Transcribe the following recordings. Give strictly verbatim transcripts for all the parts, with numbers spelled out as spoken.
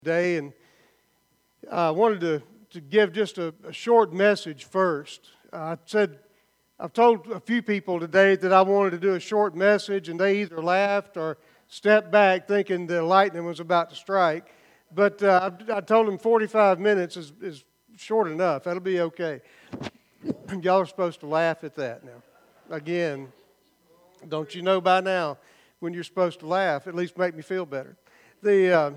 Today, and I wanted to, to give just a, a short message first. I said, I've told a few people today that I wanted to do a short message, and they either laughed or stepped back thinking the lightning was about to strike. But uh, I, I told them forty-five minutes is, is short enough. That'll be okay. Y'all are supposed to laugh at that now. Again, don't you know by now when you're supposed to laugh? At least make me feel better. The... Uh,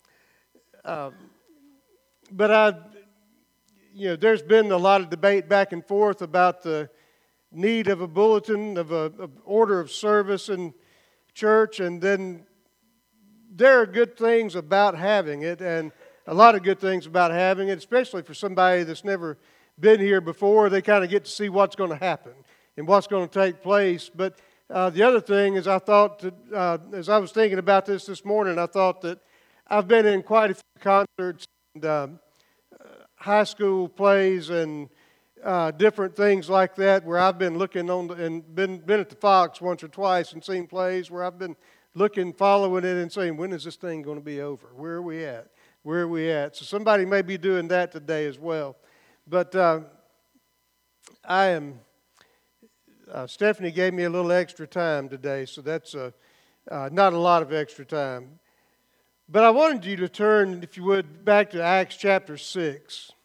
Um, but I, you know, there's been a lot of debate back and forth about the need of a bulletin, of a of order of service in church, and then there are good things about having it, and a lot of good things about having it, especially for somebody that's never been here before. They kind of get to see what's going to happen and what's going to take place. But uh, the other thing is, I thought, that, uh, as I was thinking about this this morning, I thought that I've been in quite a few concerts and um, uh, high school plays and uh, different things like that where I've been looking on the, and been been at the Fox once or twice and seen plays where I've been looking, following it and saying, when is this thing going to be over? Where are we at? Where are we at? So somebody may be doing that today as well. But uh, I am, uh, Stephanie gave me a little extra time today, so that's uh, uh, not a lot of extra time. But I wanted you to turn, if you would, back to Acts chapter six.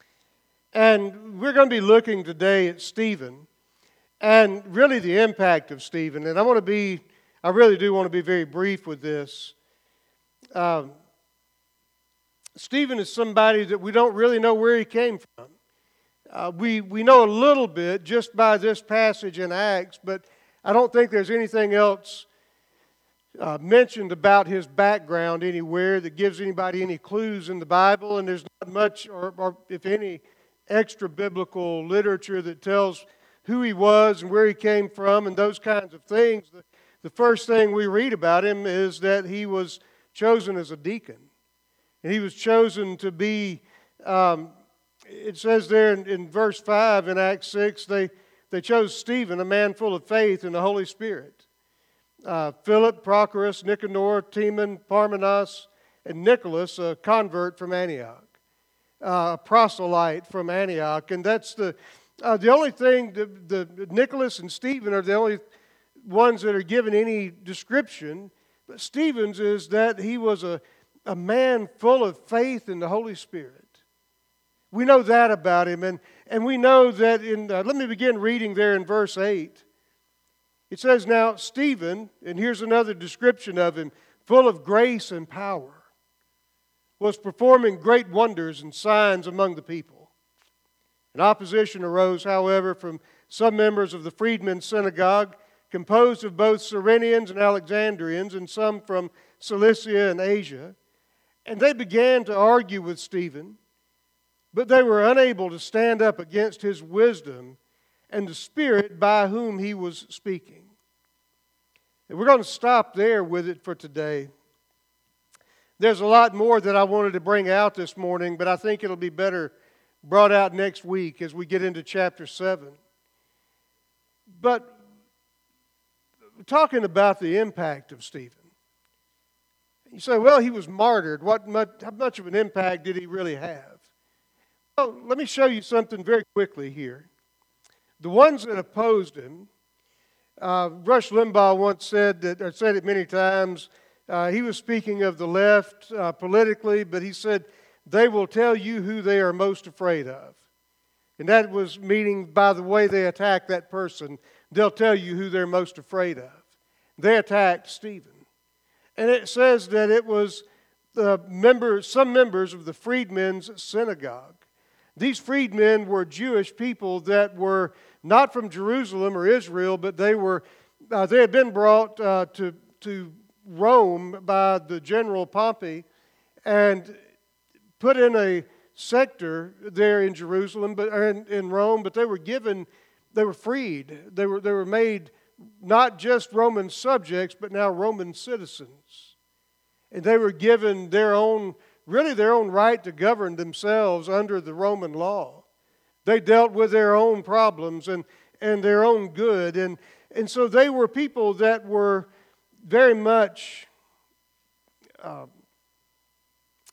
And we're going to be looking today at Stephen and really the impact of Stephen. And I want to be, I really do want to be very brief with this. Um, Stephen is somebody that we don't really know where he came from. Uh, we, we know a little bit just by this passage in Acts, but I don't think there's anything else Uh, mentioned about his background anywhere that gives anybody any clues in the Bible, and there's not much, or, or if any, extra biblical literature that tells who he was and where he came from and those kinds of things. The, the first thing we read about him is that he was chosen as a deacon, and he was chosen to be, um, it says there in, in verse five in Acts six, they, they chose Stephen, a man full of faith in the Holy Spirit. Uh, Philip, Prochorus, Nicanor, Timon, Parmenas, and Nicholas, a convert from Antioch, uh, a proselyte from Antioch. And that's the uh, the only thing, the, the Nicholas and Stephen are the only ones that are given any description. But Stephen's is that he was a, a man full of faith in the Holy Spirit. We know that about him. And, and we know that in, uh, let me begin reading there in verse eight. It says, now Stephen, and here's another description of him, full of grace and power, was performing great wonders and signs among the people. An opposition arose, however, from some members of the freedmen's synagogue, composed of both Cyrenians and Alexandrians, and some from Cilicia and Asia. And they began to argue with Stephen, but they were unable to stand up against his wisdom and the Spirit by whom he was speaking. And we're going to stop there with it for today. There's a lot more that I wanted to bring out this morning, but I think it'll be better brought out next week as we get into chapter seven. But talking about the impact of Stephen. You say, well, he was martyred. What much, how much of an impact did he really have? Well, let me show you something very quickly here. The ones that opposed him, uh, Rush Limbaugh once said that, or said it many times, uh, he was speaking of the left uh, politically, but he said, they will tell you who they are most afraid of. And that was meaning by the way they attack that person, they'll tell you who they're most afraid of. They attacked Stephen. And it says that it was the members, some members of the freedmen's synagogue. These freedmen were Jewish people that were not from Jerusalem or Israel, but they were uh, they had been brought uh, to to Rome by the general Pompey and put in a sector there in Jerusalem, but or in, in Rome. But they were given, they were freed. They were they were made not just Roman subjects, but now Roman citizens, and they were given their own. Really their own right to govern themselves under the Roman law. They dealt with their own problems and, and their own good. And, and so they were people that were very much uh,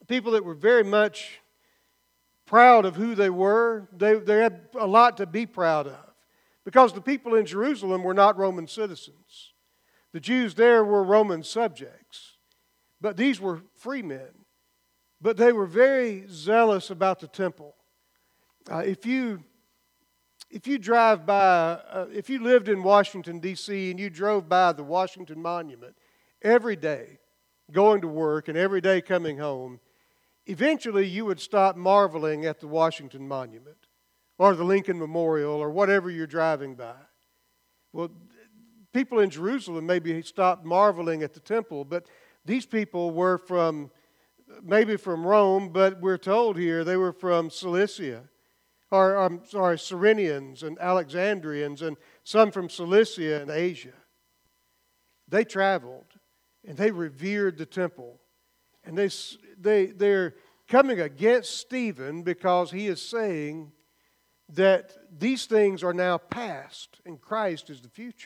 people that were very much proud of who they were. They, they had a lot to be proud of, because the people in Jerusalem were not Roman citizens. The Jews there were Roman subjects, but these were free men. But they were very zealous about the temple. Uh, if you if you drive by, uh, if you lived in Washington, D C, and you drove by the Washington Monument every day, going to work and every day coming home, eventually you would stop marveling at the Washington Monument or the Lincoln Memorial or whatever you're driving by. Well, people in Jerusalem maybe stopped marveling at the temple, but these people were from, maybe from Rome, but we're told here they were from Cilicia, or I'm sorry, Cyrenians and Alexandrians, and some from Cilicia and Asia. They traveled and they revered the temple. And they, they, they're coming against Stephen because he is saying that these things are now past and Christ is the future.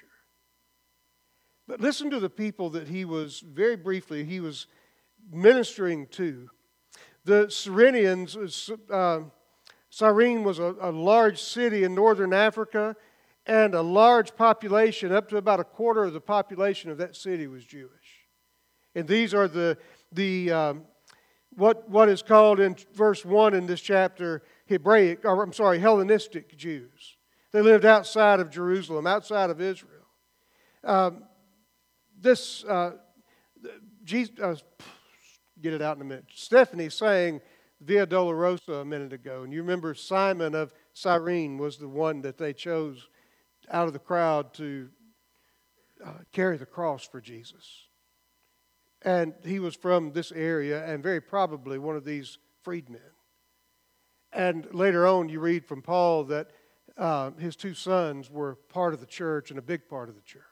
But listen to the people that he was, very briefly, he was ministering to. The Cyrenians, uh, Cyrene was a, a large city in northern Africa, and a large population, up to about a quarter of the population of that city was Jewish. And these are the, the um, what, what is called in verse one in this chapter, Hebraic, or I'm sorry, Hellenistic Jews. They lived outside of Jerusalem, outside of Israel. Um, this, uh, Jesus, uh, get it out in a minute. Stephanie sang Via Dolorosa a minute ago, and you remember Simon of Cyrene was the one that they chose out of the crowd to uh, carry the cross for Jesus. And he was from this area and very probably one of these freedmen. And later on you read from Paul that uh, his two sons were part of the church and a big part of the church.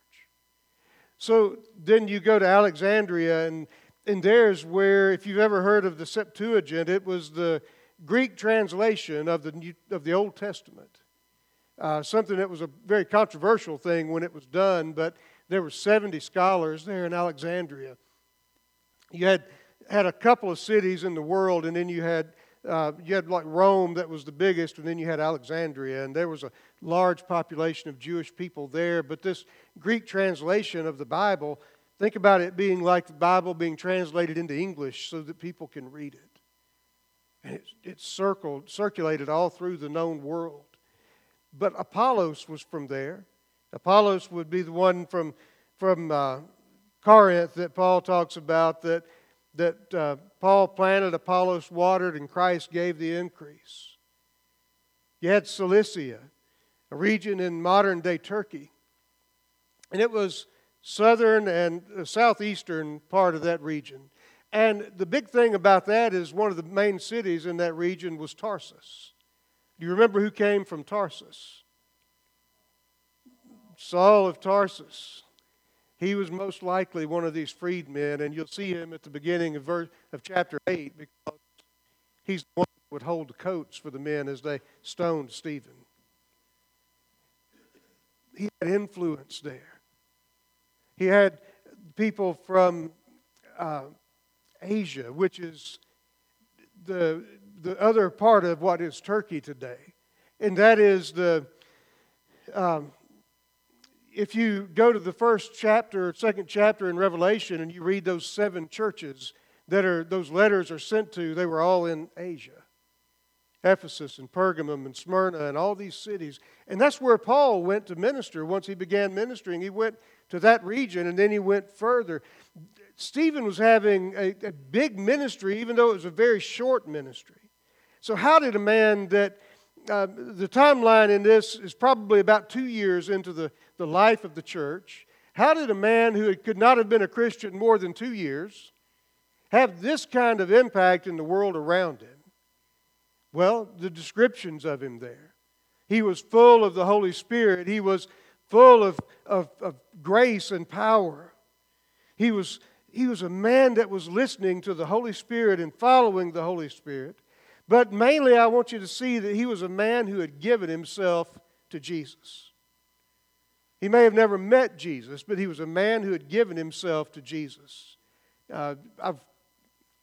So then you go to Alexandria, and, and there's where, if you've ever heard of the Septuagint, it was the Greek translation of the New, of the Old Testament. Uh, something that was a very controversial thing when it was done, but there were seventy scholars there in Alexandria. You had had a couple of cities in the world, and then you had uh, you had like Rome that was the biggest, and then you had Alexandria, and there was a large population of Jewish people there. But this Greek translation of the Bible, think about it being like the Bible being translated into English so that people can read it, and it, it circled circulated all through the known world. But Apollos was from there. Apollos would be the one from from uh, Corinth that Paul talks about, that that uh, Paul planted, Apollos watered, and Christ gave the increase. You had Cilicia, a region in modern-day Turkey, and it was southern and southeastern part of that region. And the big thing about that is one of the main cities in that region was Tarsus. Do you remember who came from Tarsus? Saul of Tarsus. He was most likely one of these freedmen, and you'll see him at the beginning of, verse, of chapter eight, because he's the one that would hold the coats for the men as they stoned Stephen. He had influence there. He had people from uh, Asia, which is the the other part of what is Turkey today. And that is the, um, if you go to the first chapter, second chapter in Revelation, and you read those seven churches that are those letters are sent to, they were all in Asia. Ephesus and Pergamum and Smyrna and all these cities. And that's where Paul went to minister. Once he began ministering, he went to that region, and then he went further. Stephen was having a, a big ministry, even though it was a very short ministry. So how did a man that, uh, the timeline in this is probably about two years into the, the life of the church. How did a man who could not have been a Christian more than two years have this kind of impact in the world around him? Well, the descriptions of him there. He was full of the Holy Spirit. He was full of, of, of grace and power. He was, he was a man that was listening to the Holy Spirit and following the Holy Spirit. But mainly I want you to see that he was a man who had given himself to Jesus. He may have never met Jesus, but he was a man who had given himself to Jesus. Uh, I've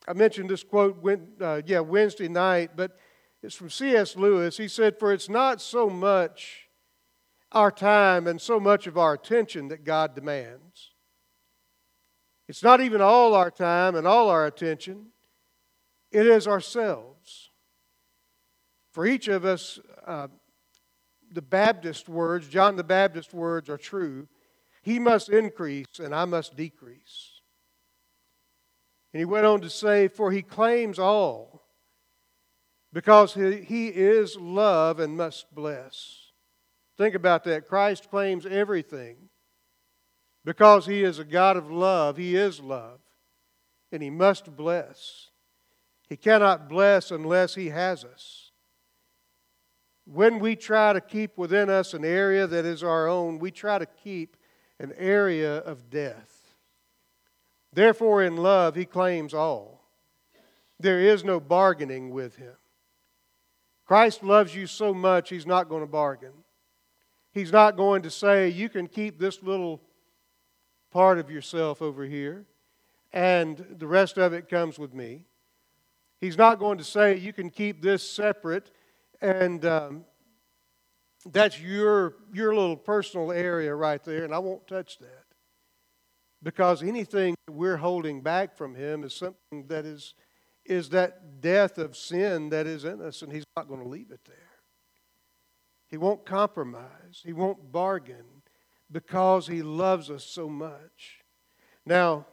I mentioned this quote, uh, yeah, Wednesday night, but it's from C S Lewis. He said, "For it's not so much our time and so much of our attention that God demands. It's not even all our time and all our attention. It is ourselves." For each of us, uh, the Baptist words, John the Baptist words are true. He must increase and I must decrease. And he went on to say, "For he claims all, because he, he is love and must bless." Think about that. Christ claims everything because he is a God of love. He is love. And he must bless. He cannot bless unless he has us. When we try to keep within us an area that is our own, we try to keep an area of death. Therefore, in love, he claims all. There is no bargaining with him. Christ loves you so much, he's not going to bargain. He's not going to say, "You can keep this little part of yourself over here, and the rest of it comes with me." He's not going to say, "You can keep this separate, and um, that's your, your little personal area right there, and I won't touch that." Because anything that we're holding back from him is something that is, is that death of sin that is in us, and he's not going to leave it there. He won't compromise. He won't bargain because he loves us so much. Now,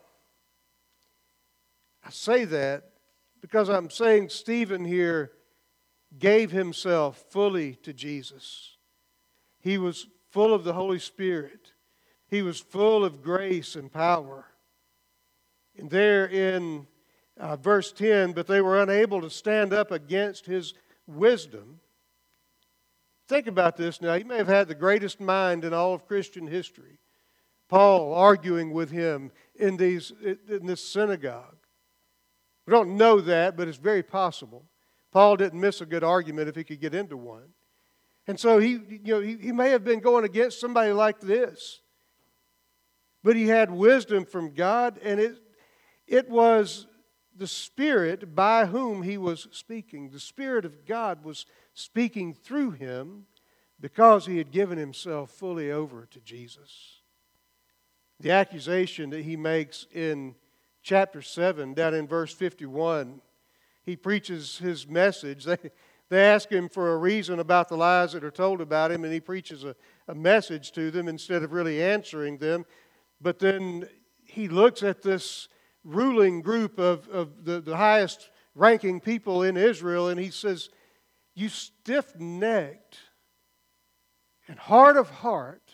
I say that because I'm saying Stephen here gave himself fully to Jesus. He was full of the Holy Spirit. He was full of grace and power. And there in uh, verse ten, "But they were unable to stand up against his wisdom." Think about this now. He may have had the greatest mind in all of Christian history. Paul arguing with him in, these, in this synagogue. We don't know that, but it's very possible. Paul didn't miss a good argument if he could get into one. And so he, you know, he, he may have been going against somebody like this. But he had wisdom from God, and it, it was the Spirit by whom he was speaking. The Spirit of God was speaking through him because he had given himself fully over to Jesus. The accusation that he makes in chapter seven, down in verse fifty-one, he preaches his message. They, they ask him for a reason about the lies that are told about him, and he preaches a, a message to them instead of really answering them. But then he looks at this ruling group of, of the, the highest ranking people in Israel, and he says, "You stiff-necked and hard of heart."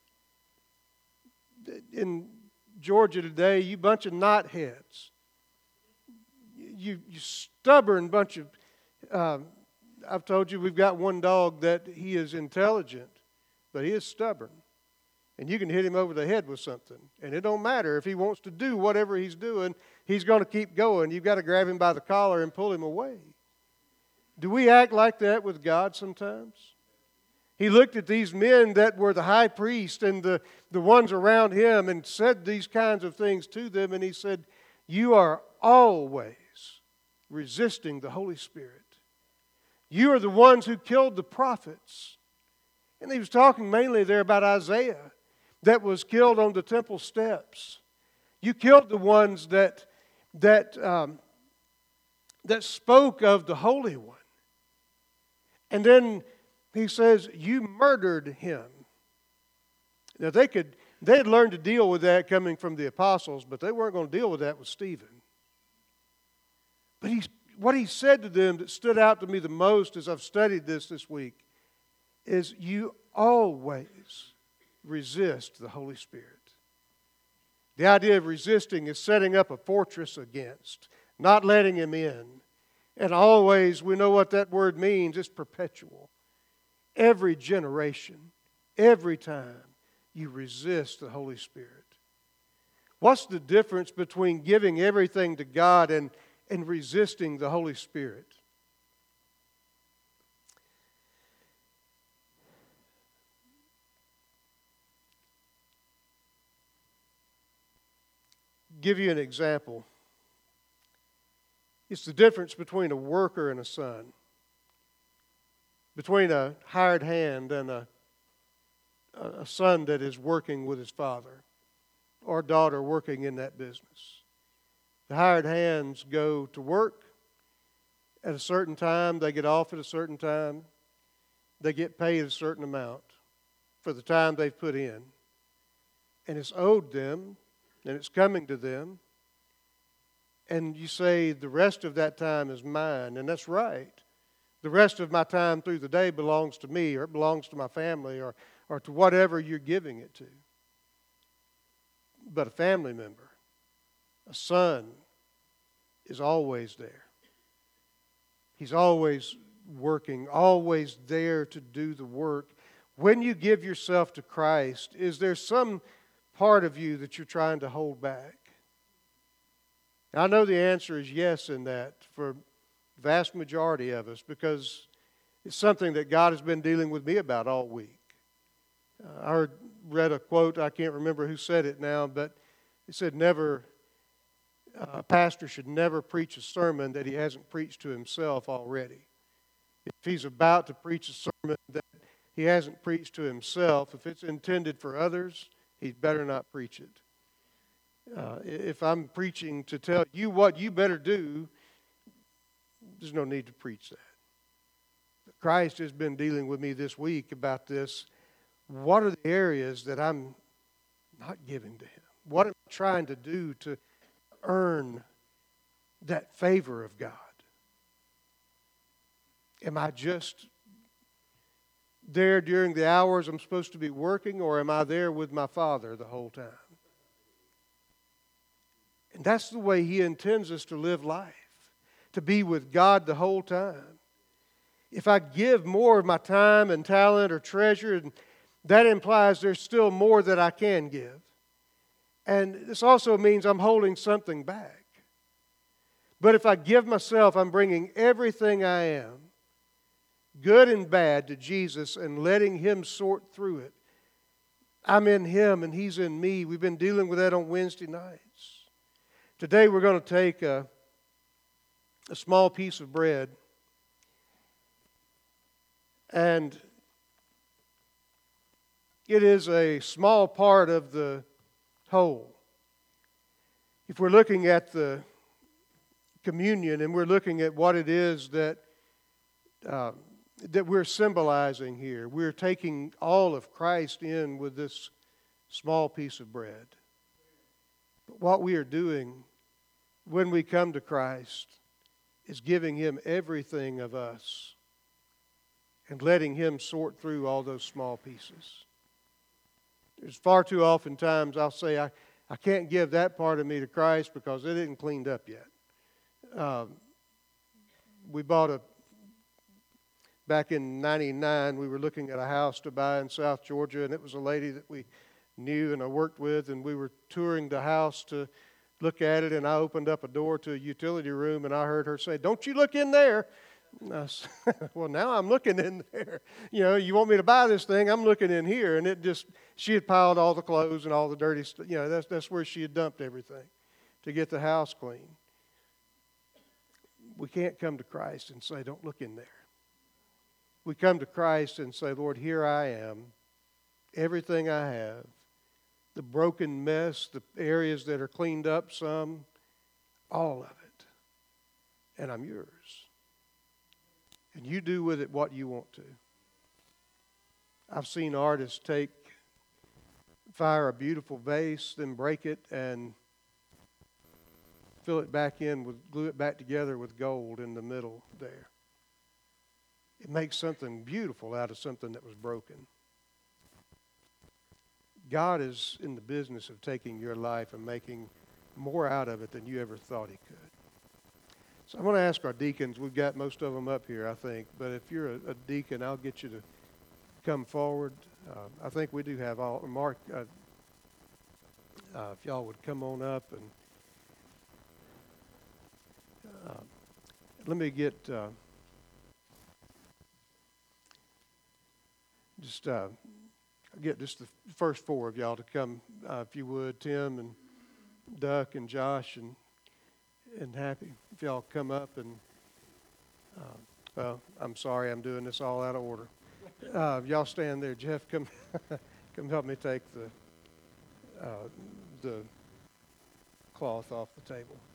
In Georgia today, you bunch of knotheads. You, you stubborn bunch of... Um, I've told you we've got one dog that he is intelligent, but he is stubborn. And you can hit him over the head with something. And it don't matter. If he wants to do whatever he's doing, he's going to keep going. You've got to grab him by the collar and pull him away. Do we act like that with God sometimes? He looked at these men that were the high priest and the, the ones around him and said these kinds of things to them. And he said, "You are always resisting the Holy Spirit. You are the ones who killed the prophets." And he was talking mainly there about Isaiah, that was killed on the temple steps. You killed the ones that that um, that spoke of the Holy One. And then he says, "You murdered him." Now they could they had learned to deal with that coming from the apostles, but they weren't going to deal with that with Stephen. But he, what he said to them that stood out to me the most as I've studied this this week is, "You always resist the Holy Spirit." The idea of resisting is setting up a fortress against, not letting him in. And always, we know what that word means. It's perpetual. Every generation, every time, you resist the Holy Spirit. What's the difference between giving everything to God and, and resisting the Holy Spirit? Give you an example. It's the difference between a worker and a son, between a hired hand and a, a son that is working with his father or daughter working in that business. The hired hands go to work at a certain time. They get off at a certain time. They get paid a certain amount for the time they've put in. And it's owed them, and it's coming to them. And you say, the rest of that time is mine, and that's right. The rest of my time through the day belongs to me, or it belongs to my family, or, or to whatever you're giving it to. But a family member, a son, is always there. He's always working, always there to do the work. When you give yourself to Christ, is there some part of you that you're trying to hold back? I know the answer is yes in that for the vast majority of us, because it's something that God has been dealing with me about all week. Uh, I heard, read a quote, I can't remember who said it now, but it said, never, uh, a pastor should never preach a sermon that he hasn't preached to himself already. If he's about to preach a sermon that he hasn't preached to himself, if it's intended for others, he better not preach it. Uh, if I'm preaching to tell you what you better do, there's no need to preach that. But Christ has been dealing with me this week about this. What are the areas that I'm not giving to Him? What am I trying to do to earn that favor of God? Am I just there during the hours I'm supposed to be working, or am I there with my Father the whole time? And that's the way He intends us to live life, to be with God the whole time. If I give more of my time and talent or treasure, and that implies there's still more that I can give. And this also means I'm holding something back. But if I give myself, I'm bringing everything I am, good and bad, to Jesus and letting Him sort through it. I'm in Him and He's in me. We've been dealing with that on Wednesday nights. Today we're going to take a, a small piece of bread, and it is a small part of the whole. If we're looking at the communion and we're looking at what it is that uh, that we're symbolizing here, we're taking all of Christ in with this small piece of bread. But what we are doing when we come to Christ is giving Him everything of us and letting Him sort through all those small pieces. There's far too often times I'll say, I, I can't give that part of me to Christ because it isn't cleaned up yet. Um, we bought a, back in ninety-nine, we were looking at a house to buy in South Georgia, and it was a lady that we knew and I worked with, and we were touring the house to look at it, and I opened up a door to a utility room, and I heard her say, "Don't you look in there." And I said, well, now I'm looking in there. You know, you want me to buy this thing? I'm looking in here. And it just, she had piled all the clothes and all the dirty stuff. You know, that's, that's where she had dumped everything to get the house clean. We can't come to Christ and say, don't look in there. We come to Christ and say, Lord, here I am, everything I have, the broken mess, the areas that are cleaned up some, all of it. And I'm yours. And you do with it what you want to. I've seen artists take, fire a beautiful vase, then break it and fill it back in with, glue it back together with gold in the middle there. It makes something beautiful out of something that was broken. God is in the business of taking your life and making more out of it than you ever thought He could. So I'm going to ask our deacons. We've got most of them up here, I think. But if you're a, a deacon, I'll get you to come forward. Uh, I think we do have all. Mark, uh, uh, if y'all would come on up. and uh, Let me get uh, just uh, get just the first four of y'all to come, uh, if you would, Tim and Duck and Josh and and happy. If y'all come up and, uh, well, I'm sorry, I'm doing this all out of order. Uh, y'all stand there. Jeff, come, come help me take the, uh, the cloth off the table.